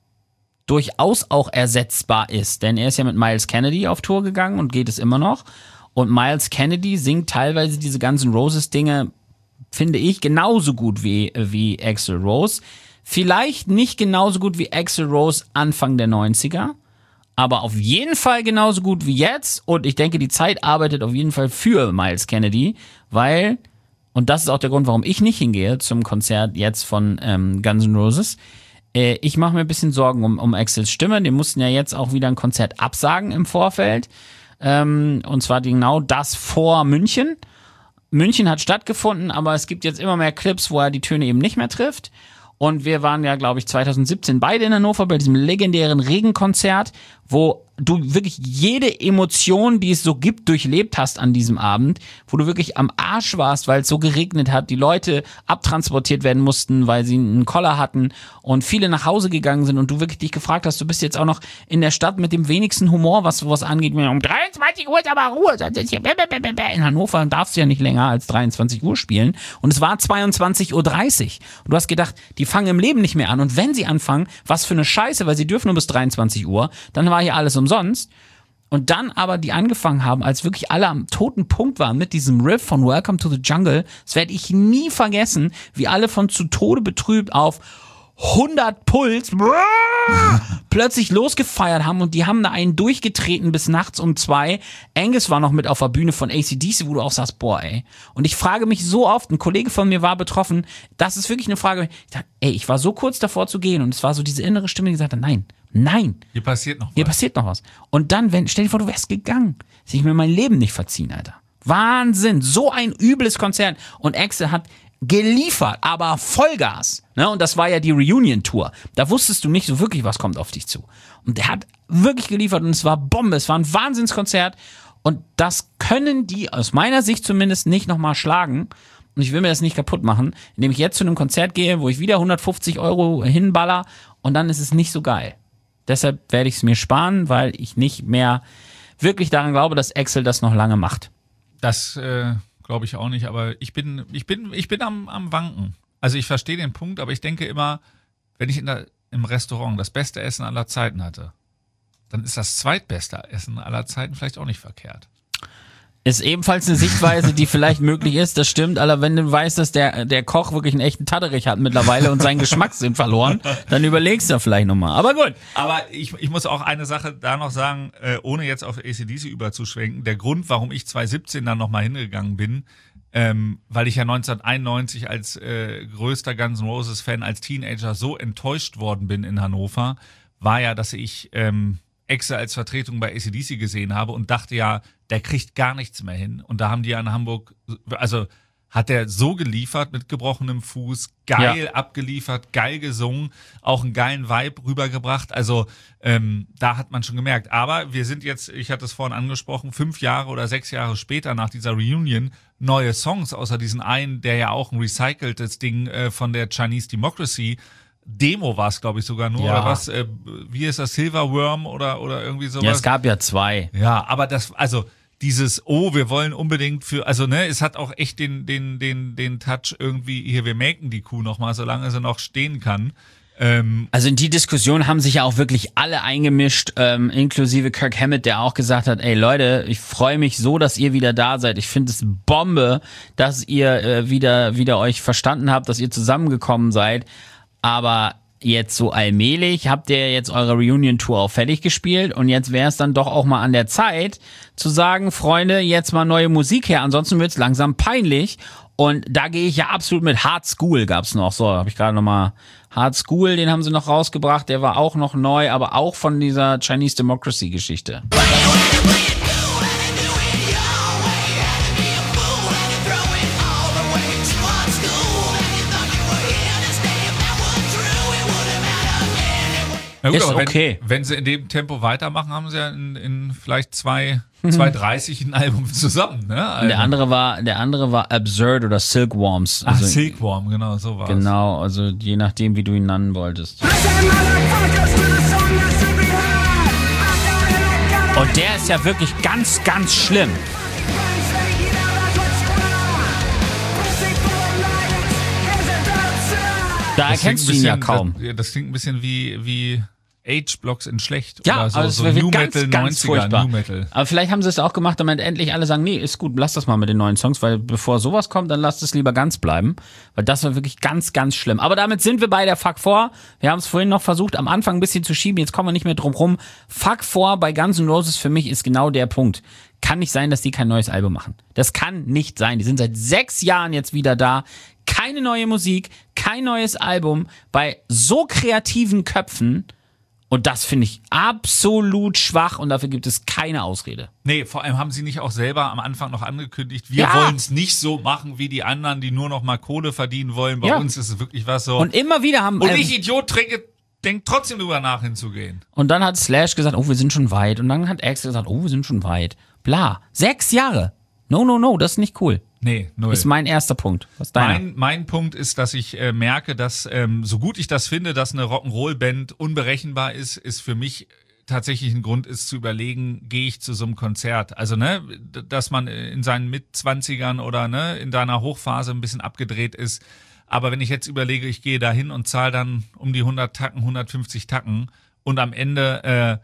durchaus auch ersetzbar ist, denn er ist ja mit Miles Kennedy auf Tour gegangen und geht es immer noch. Und Miles Kennedy singt teilweise diese Guns N' Roses Dinge, finde ich, genauso gut wie, wie Axl Rose. Vielleicht nicht genauso gut wie Axl Rose Anfang der neunziger, aber auf jeden Fall genauso gut wie jetzt. Und ich denke, die Zeit arbeitet auf jeden Fall für Miles Kennedy, weil, und das ist auch der Grund, warum ich nicht hingehe zum Konzert jetzt von ähm, Guns N' Roses, äh, ich mache mir ein bisschen Sorgen um, um Axls Stimme. Die mussten ja jetzt auch wieder ein Konzert absagen im Vorfeld. Ähm, und zwar genau das vor München. München hat stattgefunden, aber es gibt jetzt immer mehr Clips, wo er die Töne eben nicht mehr trifft. Und wir waren ja, glaube ich, zwanzig siebzehn beide in Hannover bei diesem legendären Regenkonzert, wo du wirklich jede Emotion, die es so gibt, durchlebt hast an diesem Abend, wo du wirklich am Arsch warst, weil es so geregnet hat, die Leute abtransportiert werden mussten, weil sie einen Koller hatten und viele nach Hause gegangen sind und du wirklich dich gefragt hast, du bist jetzt auch noch in der Stadt mit dem wenigsten Humor, was sowas angeht. Um dreiundzwanzig Uhr ist aber Ruhe. In Hannover darfst du ja nicht länger als dreiundzwanzig Uhr spielen und es war zweiundzwanzig Uhr dreißig und du hast gedacht, die fangen im Leben nicht mehr an und wenn sie anfangen, was für eine Scheiße, weil sie dürfen nur bis dreiundzwanzig Uhr, dann war hier alles umsonst. Und dann aber die angefangen haben, als wirklich alle am toten Punkt waren mit diesem Riff von Welcome to the Jungle, das werde ich nie vergessen, wie alle von zu Tode betrübt auf hundert Puls plötzlich losgefeiert haben und die haben da einen durchgetreten bis nachts um zwei. Angus war noch mit auf der Bühne von A C D C, wo du auch sagst, boah ey. Und ich frage mich so oft, ein Kollege von mir war betroffen, das ist wirklich eine Frage, ich dachte, ey, ich war so kurz davor zu gehen und es war so diese innere Stimme, die gesagt hat, nein, nein. Hier passiert noch was. Hier passiert noch was. Und dann, wenn, stell dir vor, du wärst gegangen. Hätte ich mir mein Leben nicht verziehen, Alter. Wahnsinn. So ein übles Konzert. Und Axl hat geliefert, aber Vollgas. Ne? Und das war ja die Reunion-Tour. Da wusstest du nicht so wirklich, was kommt auf dich zu. Und der hat wirklich geliefert und es war Bombe. Es war ein Wahnsinnskonzert. Und das können die, aus meiner Sicht zumindest, nicht nochmal schlagen. Und ich will mir das nicht kaputt machen, indem ich jetzt zu einem Konzert gehe, wo ich wieder hundertfünfzig Euro hinballer und dann ist es nicht so geil. Deshalb werde ich es mir sparen, weil ich nicht mehr wirklich daran glaube, dass Axl das noch lange macht. Das äh, glaube ich auch nicht, aber ich bin, ich bin, ich bin am, am Wanken. Also ich verstehe den Punkt, aber ich denke immer, wenn ich in der, im Restaurant das beste Essen aller Zeiten hatte, dann ist das zweitbeste Essen aller Zeiten vielleicht auch nicht verkehrt. Ist ebenfalls eine Sichtweise, die vielleicht möglich ist, das stimmt, aber wenn du weißt, dass der, der Koch wirklich einen echten Tatterich hat mittlerweile und seinen Geschmackssinn verloren, dann überlegst du vielleicht nochmal. Aber gut. Aber ich, ich muss auch eine Sache da noch sagen, äh, ohne jetzt auf A C D C überzuschwenken, der Grund, warum ich zwanzig siebzehn dann nochmal hingegangen bin, ähm, weil ich ja neunzehnhunderteinundneunzig als äh, größter Guns N' Roses Fan als Teenager so enttäuscht worden bin in Hannover, war ja, dass ich ähm, Axl als Vertretung bei A C D C gesehen habe und dachte ja, der kriegt gar nichts mehr hin. Und da haben die ja in Hamburg, also hat er so geliefert mit gebrochenem Fuß, geil ja. abgeliefert, geil gesungen, auch einen geilen Vibe rübergebracht. Also ähm, da hat man schon gemerkt. Aber wir sind jetzt, ich hatte es vorhin angesprochen, fünf Jahre oder sechs Jahre später nach dieser Reunion neue Songs, außer diesen einen, der ja auch ein recyceltes Ding äh, von der Chinese Democracy Demo war es, glaube ich, sogar nur, ja. oder was? Äh, wie ist das? Silverworm oder, oder irgendwie sowas? Ja, es gab ja zwei. Ja, aber das, also dieses, oh, wir wollen unbedingt für, also ne, es hat auch echt den, den, den, den Touch irgendwie, hier, wir melken die Kuh nochmal, solange sie noch stehen kann. Ähm, also in die Diskussion haben sich ja auch wirklich alle eingemischt, ähm, inklusive Kirk Hammett, der auch gesagt hat, ey Leute, ich freue mich so, dass ihr wieder da seid. Ich finde es Bombe, dass ihr äh, wieder, wieder euch verstanden habt, dass ihr zusammengekommen seid. Aber jetzt so allmählich habt ihr jetzt eure Reunion-Tour auch fertig gespielt und jetzt wäre es dann doch auch mal an der Zeit zu sagen, Freunde, jetzt mal neue Musik her, ansonsten wird's langsam peinlich und da gehe ich ja absolut mit. Hard School gab's noch, so habe ich gerade nochmal, Hard School, den haben sie noch rausgebracht, der war auch noch neu, aber auch von dieser Chinese Democracy Geschichte. Na gut, ist aber wenn, okay. wenn sie in dem Tempo weitermachen, haben sie ja in, in vielleicht zwei, zwei dreißig ein Album zusammen. Ne? Also. Und der andere war, der andere war Absurd oder Silkworms. Ach, Also, Silkworm, genau, so war es. genau, also je nachdem, wie du ihn nennen wolltest. Und der ist ja wirklich ganz, ganz schlimm. Da Das erkennst du klingt ihn ein ja kaum. Das, das klingt ein bisschen wie, wie H-Blocks in schlecht. Ja, oder so, aber es so wird New ganz, Metal, ganz neunziger, furchtbar. New Metal. Aber vielleicht haben sie es auch gemacht, damit endlich alle sagen, nee, ist gut, lass das mal mit den neuen Songs, weil bevor sowas kommt, dann lasst es lieber ganz bleiben, weil das war wirklich ganz, ganz schlimm. Aber damit sind wir bei der Fuck four. Wir haben es vorhin noch versucht, am Anfang ein bisschen zu schieben, jetzt kommen wir nicht mehr drum rum. Fuck four bei Guns N' Roses für mich ist genau der Punkt. Kann nicht sein, dass die kein neues Album machen. Das kann nicht sein. Die sind seit sechs Jahren jetzt wieder da. Keine neue Musik, kein neues Album bei so kreativen Köpfen. Und das finde ich absolut schwach und dafür gibt es keine Ausrede. Nee, vor allem haben sie nicht auch selber am Anfang noch angekündigt, wir Ja. wollen es nicht so machen wie die anderen, die nur noch mal Kohle verdienen wollen. Bei Ja. uns ist es wirklich was so. Und immer wieder haben... Und äh, ich, Idiot, trinke, denk trotzdem drüber nach hinzugehen. Und dann hat Slash gesagt, oh, wir sind schon weit. Und dann hat Axel gesagt, oh, wir sind schon weit. Bla. Sechs Jahre. No, no, no, das ist nicht cool. Nee, null. Ist mein erster Punkt. Was ist deiner? Mein, mein Punkt ist, dass ich äh, merke, dass ähm, so gut ich das finde, dass eine Rock'n'Roll-Band unberechenbar ist, ist für mich tatsächlich ein Grund ist zu überlegen, gehe ich zu so einem Konzert. Also, ne, dass man in seinen Mitzwanzigern oder ne, in deiner Hochphase ein bisschen abgedreht ist. Aber wenn ich jetzt überlege, ich gehe da hin und zahle dann um die hundert Tacken, hundertfünfzig Tacken und am Ende äh,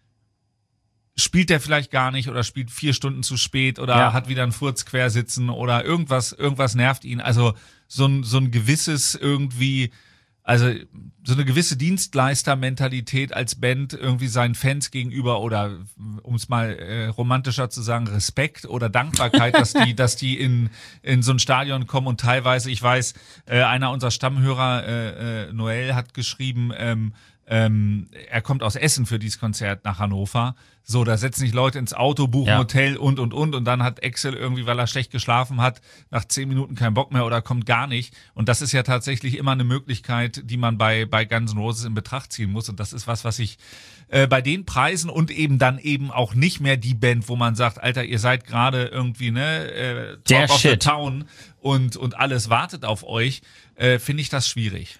spielt der vielleicht gar nicht oder spielt vier Stunden zu spät oder Ja. hat wieder einen Furz quersitzen oder irgendwas, irgendwas nervt ihn. Also so ein, so ein gewisses irgendwie, also so eine gewisse Dienstleistermentalität als Band irgendwie seinen Fans gegenüber oder um es mal äh, romantischer zu sagen, Respekt oder Dankbarkeit, dass die, dass die in, in so ein Stadion kommen und teilweise, ich weiß, äh, einer unserer Stammhörer, äh, äh, Noel, hat geschrieben, ähm, Ähm, er kommt aus Essen für dieses Konzert nach Hannover. So, da setzen sich Leute ins Auto, buchen Ja. Hotel und, und, und. Und dann hat Axel irgendwie, weil er schlecht geschlafen hat, nach zehn Minuten keinen Bock mehr oder kommt gar nicht. Und das ist ja tatsächlich immer eine Möglichkeit, die man bei, bei Guns N' Roses in Betracht ziehen muss. Und das ist was, was ich äh, bei den Preisen und eben dann eben auch nicht mehr die Band, wo man sagt, Alter, ihr seid gerade irgendwie, ne, äh, Der Talk of the Shit. Town und, und alles wartet auf euch, äh, finde ich das schwierig.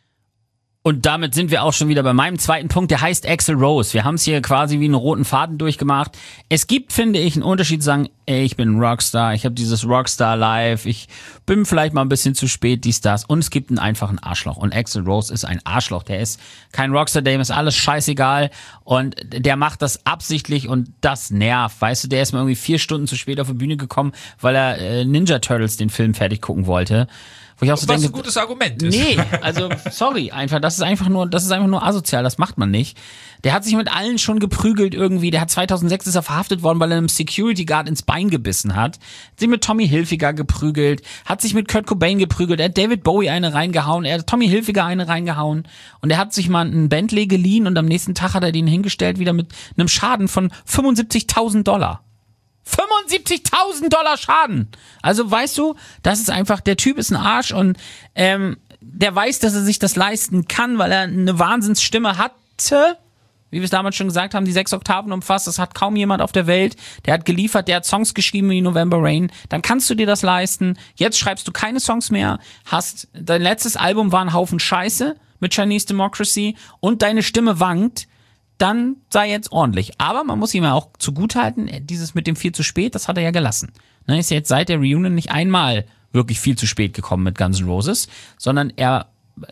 Und damit sind wir auch schon wieder bei meinem zweiten Punkt, der heißt Axl Rose. Wir haben es hier quasi wie einen roten Faden durchgemacht. Es gibt, finde ich, einen Unterschied zu sagen, ey, ich bin ein Rockstar, ich habe dieses Rockstar-Life, ich bin vielleicht mal ein bisschen zu spät, dies, das. Und es gibt einen einfachen Arschloch. Und Axl Rose ist ein Arschloch. Der ist kein Rockstar, dem ist alles scheißegal. Und der macht das absichtlich und das nervt. Weißt du, der ist mal irgendwie vier Stunden zu spät auf die Bühne gekommen, weil er äh, Ninja Turtles den Film fertig gucken wollte. Wo ich auch so Was denke, ein gutes Argument ist. Nee, also sorry, einfach, das ist einfach nur, das ist einfach nur asozial, das macht man nicht. Der hat sich mit allen schon geprügelt irgendwie, der hat zweitausendsechs ist er verhaftet worden, weil er einem Security Guard ins Bein gebissen hat, hat sich mit Tommy Hilfiger geprügelt, hat sich mit Kurt Cobain geprügelt, er hat David Bowie eine reingehauen, er hat Tommy Hilfiger eine reingehauen und er hat sich mal einen Bentley geliehen und am nächsten Tag hat er den hingestellt wieder mit einem Schaden von fünfundsiebzigtausend Dollar. fünfundsiebzigtausend Dollar Schaden. Also weißt du, das ist einfach, der Typ ist ein Arsch und ähm, der weiß, dass er sich das leisten kann, weil er eine Wahnsinnsstimme hatte. Wie wir es damals schon gesagt haben, die sechs Oktaven umfasst, das hat kaum jemand auf der Welt. Der hat geliefert, der hat Songs geschrieben wie November Rain. Dann kannst du dir das leisten. Jetzt schreibst du keine Songs mehr, hast, dein letztes Album war ein Haufen Scheiße mit Chinese Democracy und deine Stimme wankt. Dann sei jetzt ordentlich. Aber man muss ihm ja auch zugutehalten, dieses mit dem viel zu spät, das hat er ja gelassen. Ne, ist ja jetzt seit der Reunion nicht einmal wirklich viel zu spät gekommen mit Guns N' Roses, sondern er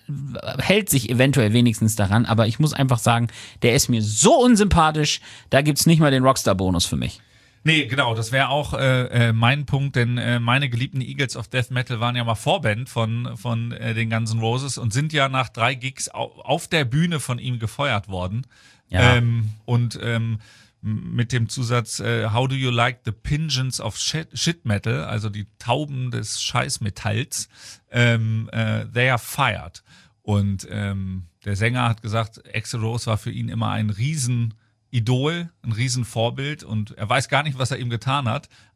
hält sich eventuell wenigstens daran, aber ich muss einfach sagen, der ist mir so unsympathisch, da gibt's nicht mal den Rockstar-Bonus für mich. Nee, genau, das wäre auch äh, äh, mein Punkt, denn äh, meine geliebten Eagles of Death Metal waren ja mal Vorband von von äh, den Guns N' Roses und sind ja nach drei Gigs au- auf der Bühne von ihm gefeuert worden. Ja. Ähm, und ähm, mit dem Zusatz äh, How do you like the pigeons of shit, shit metal, also die Tauben des Scheißmetalls, ähm, äh, they are fired. Und ähm, der Sänger hat gesagt, Axl Rose war für ihn immer ein Riesen Idol, ein Riesenvorbild und er weiß gar nicht, was er ihm getan hat,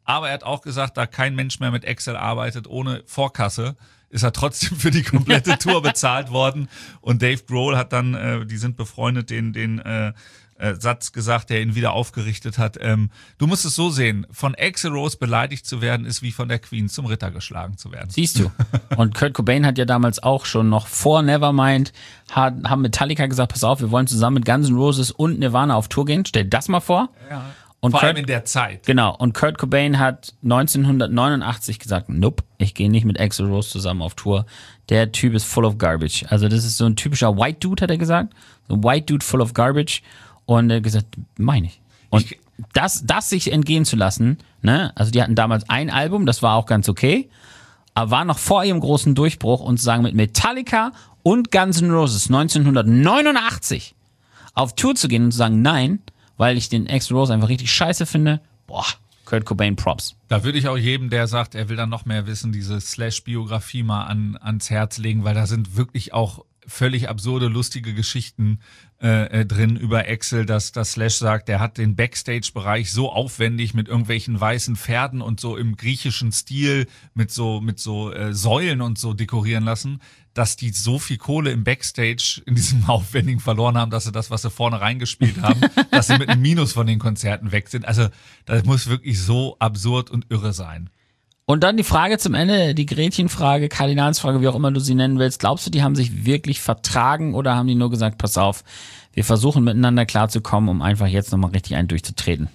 Aber er hat auch gesagt, da kein Mensch mehr mit Axl arbeitet ohne Vorkasse, ist er trotzdem für die komplette Tour bezahlt worden. Und Dave Grohl hat dann, äh, die sind befreundet, den, den äh, äh, Satz gesagt, der ihn wieder aufgerichtet hat. Ähm, du musst es so sehen, von Axl Rose beleidigt zu werden, ist wie von der Queen zum Ritter geschlagen zu werden. Siehst du. Und Kurt Cobain hat ja damals auch schon noch vor Nevermind, hat, haben Metallica gesagt, pass auf, wir wollen zusammen mit Guns N' Roses und Nirvana auf Tour gehen. Stell dir das mal vor. Ja. Und Vor Kurt, allem in der Zeit. Genau. Und Kurt Cobain hat neunzehnhundertneunundachtzig gesagt, nope, ich gehe nicht mit Axl Rose zusammen auf Tour. Der Typ ist full of garbage. Also das ist so ein typischer White Dude, hat er gesagt. So ein White Dude full of garbage. Und er hat gesagt, meine ich. Und Ich- das, das sich entgehen zu lassen, ne? Also die hatten damals ein Album, das war auch ganz okay, aber war noch vor ihrem großen Durchbruch und zu sagen, mit Metallica und Guns N' Roses neunzehnhundertneunundachtzig auf Tour zu gehen und zu sagen, nein, weil ich den Axl Rose einfach richtig scheiße finde, boah, Kurt Cobain Props. Da würde ich auch jedem, der sagt, er will dann noch mehr wissen, diese Slash-Biografie mal an, ans Herz legen, weil da sind wirklich auch völlig absurde, lustige Geschichten äh, äh, drin über Axl, dass das Slash sagt, der hat den Backstage-Bereich so aufwendig mit irgendwelchen weißen Pferden und so im griechischen Stil mit so mit so äh, Säulen und so dekorieren lassen, dass die so viel Kohle im Backstage in diesem Aufwendigen verloren haben, dass sie das, was sie vorne reingespielt haben, dass sie mit einem Minus von den Konzerten weg sind. Also das muss wirklich so absurd und irre sein. Und dann die Frage zum Ende, die Gretchenfrage, Kardinalsfrage, wie auch immer du sie nennen willst. Glaubst du, die haben sich wirklich vertragen oder haben die nur gesagt, pass auf, wir versuchen miteinander klarzukommen, um einfach jetzt nochmal richtig einen durchzutreten?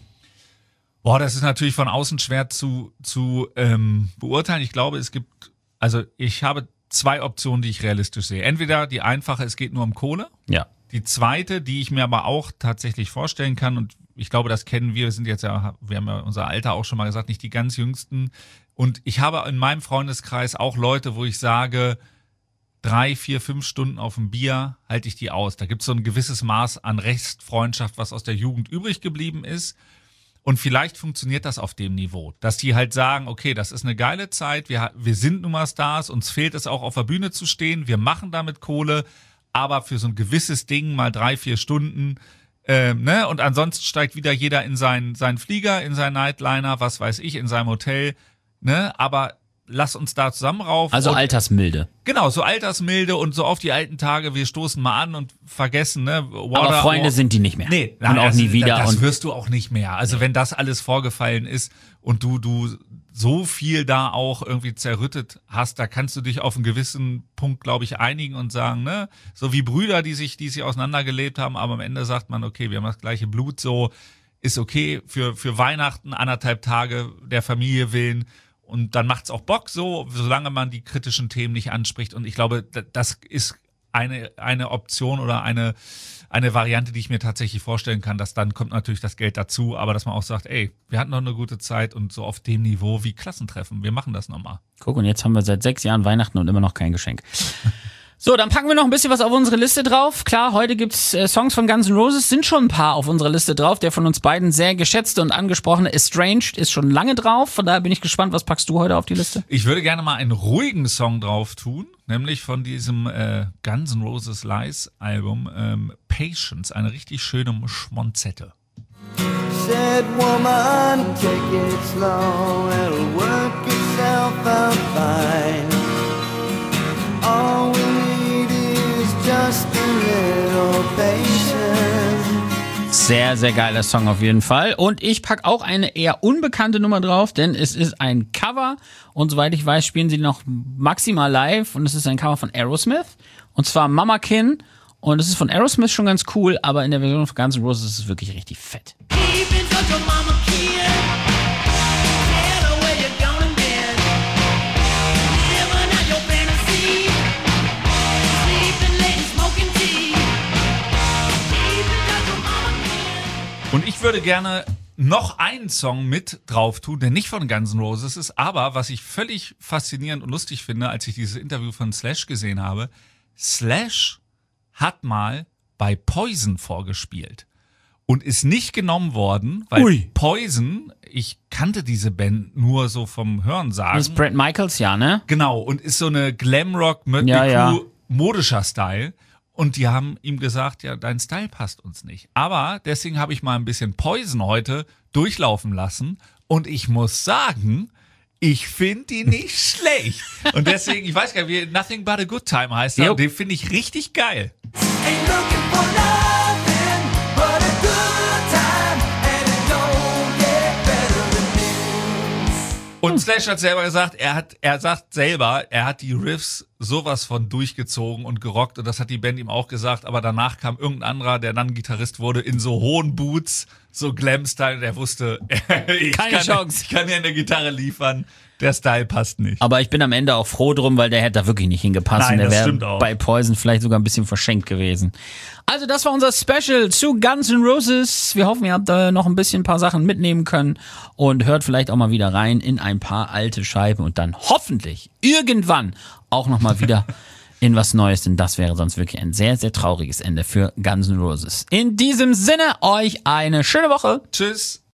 Boah, das ist natürlich von außen schwer zu, zu ähm, beurteilen. Ich glaube, es gibt, also ich habe zwei Optionen, die ich realistisch sehe. Entweder die einfache, es geht nur um Kohle. Ja. Die zweite, die ich mir aber auch tatsächlich vorstellen kann, und ich glaube, das kennen wir, wir sind jetzt ja, wir haben ja unser Alter auch schon mal gesagt, nicht die ganz Jüngsten. Und ich habe in meinem Freundeskreis auch Leute, wo ich sage, drei, vier, fünf Stunden auf dem Bier halte ich die aus. Da gibt es so ein gewisses Maß an Restfreundschaft, was aus der Jugend übrig geblieben ist. Und vielleicht funktioniert das auf dem Niveau, dass die halt sagen, okay, das ist eine geile Zeit, wir, wir sind nun mal Stars, uns fehlt es auch auf der Bühne zu stehen, wir machen damit Kohle, aber für so ein gewisses Ding mal drei, vier Stunden, ähm, ne? Und ansonsten steigt wieder jeder in seinen, seinen Flieger, in seinen Nightliner, was weiß ich, in seinem Hotel, ne? Aber lass uns da zusammen rauf. Also und, Altersmilde. Genau, so Altersmilde und so auf die alten Tage, wir stoßen mal an und vergessen, ne? Water, Aber Freunde or, sind die nicht mehr. Nee, und nein, auch das, nie wieder. Das Und wirst du auch nicht mehr. Also wenn das alles vorgefallen ist und du, du so viel da auch irgendwie zerrüttet hast, da kannst du dich auf einen gewissen Punkt, glaube ich, einigen und sagen, ne, so wie Brüder, die sich, die sich auseinandergelebt haben, aber am Ende sagt man, okay, wir haben das gleiche Blut, so ist okay für, für Weihnachten, anderthalb Tage der Familie willen. Und dann macht's auch Bock so, solange man die kritischen Themen nicht anspricht. Und ich glaube, das ist eine, eine Option oder eine, eine Variante, die ich mir tatsächlich vorstellen kann, dass dann kommt natürlich das Geld dazu, aber dass man auch sagt, ey, wir hatten noch eine gute Zeit und so auf dem Niveau wie Klassentreffen, wir machen das nochmal. guck, und jetzt haben wir seit sechs Jahren Weihnachten und immer noch kein Geschenk. So, dann packen wir noch ein bisschen was auf unsere Liste drauf. Klar, heute gibt's äh, Songs von Guns N' Roses, sind schon ein paar auf unserer Liste drauf. Der von uns beiden sehr geschätzte und angesprochene Estranged ist schon lange drauf. Von daher bin ich gespannt, was packst du heute auf die Liste? Ich würde gerne mal einen ruhigen Song drauf tun, nämlich von diesem äh, Guns N' Roses Lies Album ähm, Patience, eine richtig schöne Schmonzette. Said woman, take it slow, it'll work itself out fine. All we need is just a little patience. Sehr, sehr geiler Song auf jeden Fall. Und ich pack auch eine eher unbekannte Nummer drauf, denn es ist ein Cover. Und soweit ich weiß, spielen sie noch maximal live. Und es ist ein Cover von Aerosmith. Und zwar Mama Kin. Und es ist von Aerosmith schon ganz cool, aber in der Version von Guns N' Roses ist es wirklich richtig fett. Und ich würde gerne noch einen Song mit drauf tun, der nicht von Guns N' Roses ist, aber was ich völlig faszinierend und lustig finde, als ich dieses Interview von Slash gesehen habe, Slash hat mal bei Poison vorgespielt und ist nicht genommen worden, weil Ui. Poison, ich kannte diese Band nur so vom Hörensagen. Das ist Bret Michaels, ja, ne? Genau, und ist so eine Glamrock, Mötley Ja, ja. Crüe, modischer Style. Und die haben ihm gesagt, ja, dein Style passt uns nicht. Aber deswegen habe ich mal ein bisschen Poison heute durchlaufen lassen. Und ich muss sagen, ich finde die nicht schlecht. Und deswegen, ich weiß gar nicht, wie Nothing But a Good Time heißt er. Den finde ich richtig geil. Ain't looking for nothing but a good time, and it don't get better than this. Und Slash hat selber gesagt, er hat, er sagt selber, er hat die Riffs sowas von durchgezogen und gerockt und das hat die Band ihm auch gesagt, aber danach kam irgendein anderer, der dann Gitarrist wurde, in so hohen Boots, so Glam-Style, der wusste, ich Keine kann, Chance. ich kann ja eine Gitarre liefern, der Style passt nicht. Aber ich bin am Ende auch froh drum, weil der hätte da wirklich nicht hingepasst. Nein, und der das stimmt wäre auch. bei Poison vielleicht sogar ein bisschen verschenkt gewesen. Also das war unser Special zu Guns N' Roses. Wir hoffen, ihr habt da noch ein bisschen ein paar Sachen mitnehmen können und hört vielleicht auch mal wieder rein in ein paar alte Scheiben und dann hoffentlich irgendwann auch noch mal wieder in was Neues, denn das wäre sonst wirklich ein sehr, sehr trauriges Ende für Guns N' Roses. In diesem Sinne, euch eine schöne Woche. Tschüss.